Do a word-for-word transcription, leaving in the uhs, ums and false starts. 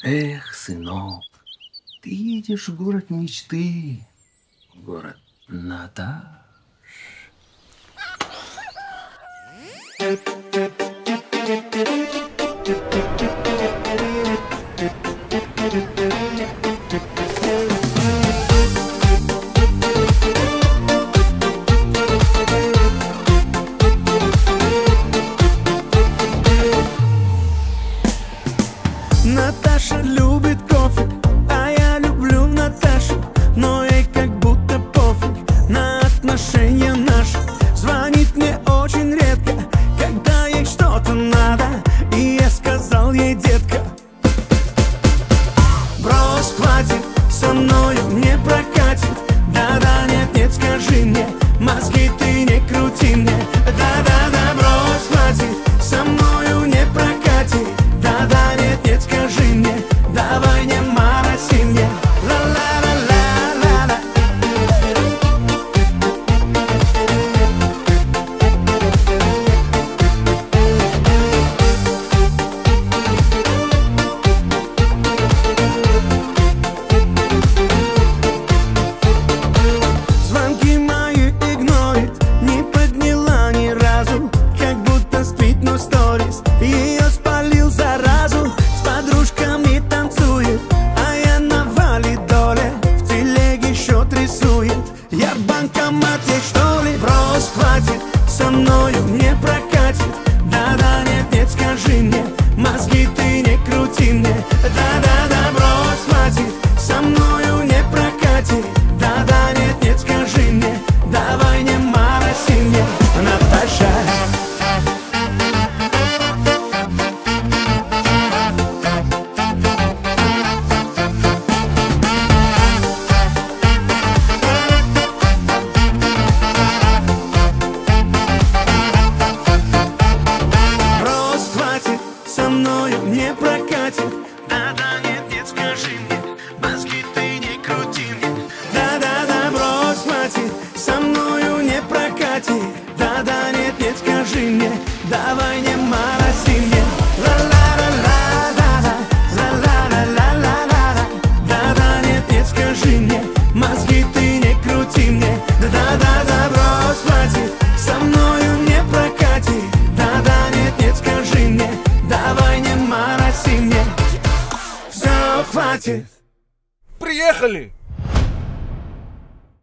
Эх, сынок, ты едешь в город мечты, в город Наташ. Наташа любит кофе, а я люблю Наташу, но ей как будто пофиг на отношения наши. Звонит мне очень редко, когда ей что-то надо, и я сказал ей: детка, брось, хватит, со мною не прокатит. Да-да, нет-нет, скажи мне, мозги ты не крути мне. Да-да-да, брось, хватит, со мною не прокатит. Да-да, нет-нет, скажи мне, давай не мороси мне. Ла-ла-ла-ла-ла-ла. Звонки мои игнорит, не подняла ни разу, как будто спит, но сторис ее спалил заразу. С подружками танцует, а я на валидоле, в телеге счет рисует. Я банкомат ей, что ли? Брось, хватит, со мною не прокатит. Да-да, нет-нет, скажи мне, мозги ты не крути мне. Да-да-да, брось, хватит, со мною не прокатит. Да-да, нет-нет, скажи мне, давай не мороси мне, Наташа. Брось, хватит, со мною не прокатит. Да-да, нет-нет, скажи мне, мозги ты не крути мне. Да-да-да, брось, хватит, со мною не прокатит. Да-да, нет-нет, скажи мне, давай не мороси мне. Ла-ла-ла-ла-ла-ла, ла-ла-ла-ла-ла-ла. Да-да, нет-нет, скажи мне, мозги ты не крути мне. Да-да-да, брось, хватит, со мною не прокатит. Да-да, нет-нет, скажи мне, давай не мороси мне. Все, хватит. Приехали!